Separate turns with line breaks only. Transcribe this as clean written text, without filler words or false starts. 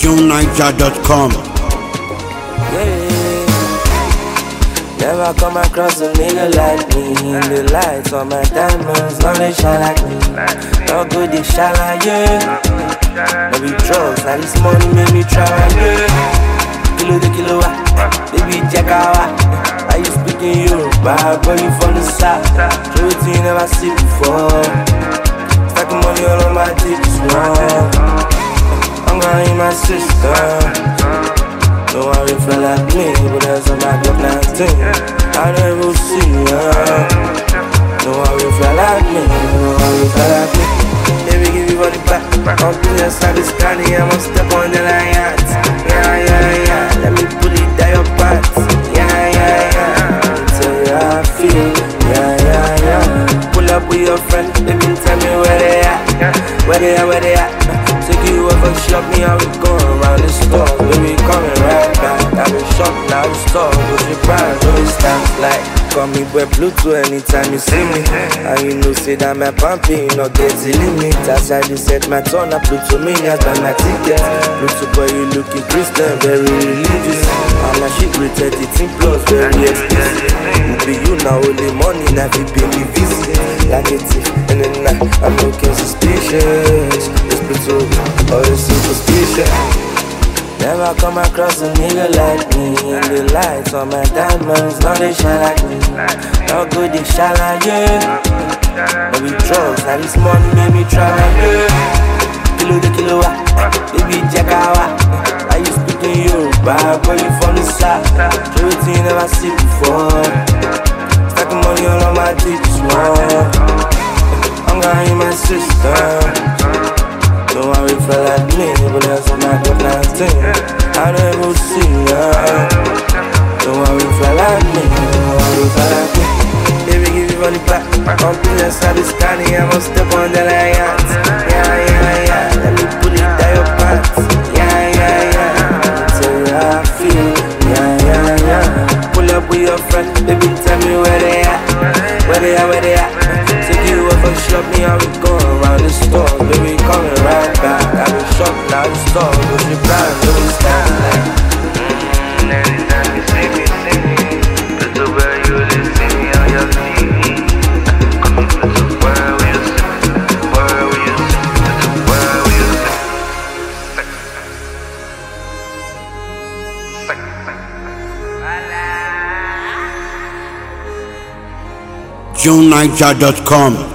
JohnNiger.com.
Yeah, never come across a nigga like me. The lights on my diamonds, now they shine like me. No good, they shine like yeah. No be drugs, now this money make me try like yeah. Kilo de kilo, baby check out. Are you speaking Yoruba? Boy, you from the south. Show it you never see before. Stacking money all on my dick, I'm gonna eat my sister. No one will feel like me, but there's a Mac of 19. I never see her. No one will feel like me, no one will feel like me. Baby, give you body back. I'm putting inside this candy, I'ma step on the line. Yeah. Let me put it down your pants. Yeah. Tell you how I feel. Yeah. Pull up with your friend, baby, tell me where they at. Where they at. Take you over, shop me, I was going around the store. Baby, coming right back. I've been shopping now the store. But you proud, always times like call me boy Bluetooth anytime you see me. And you know, say that my pumping, no get the limit. As I just set my turn up, Bluetooth me, I buy my ticket. Bluetooth boy, you looking Christian, very religious. I'm a shit rated 18 plus, very explicit. Who be you now, only money, now we pay me visit. Like a thief, and then I'm looking suspicious. It's Bluetooth, or it's superstition. Never come across a nigga like me. The lights on my diamonds, now they shine like me. No good, they shine like yeah. No be drugs, now this money made me try like yeah. Kilo de kilo, baby check out. Are you speaking Yoruba? Boy, you from the south. Show it you never see before. Stacking money all on my dick, I'm gonna eat my sister. No one will feel like me, but there's a Mac of 19. I never see her. No one will feel like me, no one will feel like me. Baby, give you money back. I'm putting inside this candy, I'ma step on the line. Yeah. Let me put it down your pants. Yeah. Tell you how I feel. Yeah. Pull up with your friend, baby, tell me where they at. Where they at. Take you over, shop me, I was going around the store. Baby, coming right back. I've been shopping out the store. But you proud, always stand like
anytime you see me, but the way you see me on your TV. Where will you see? Where will you see? Where will you
JohnNiger.com.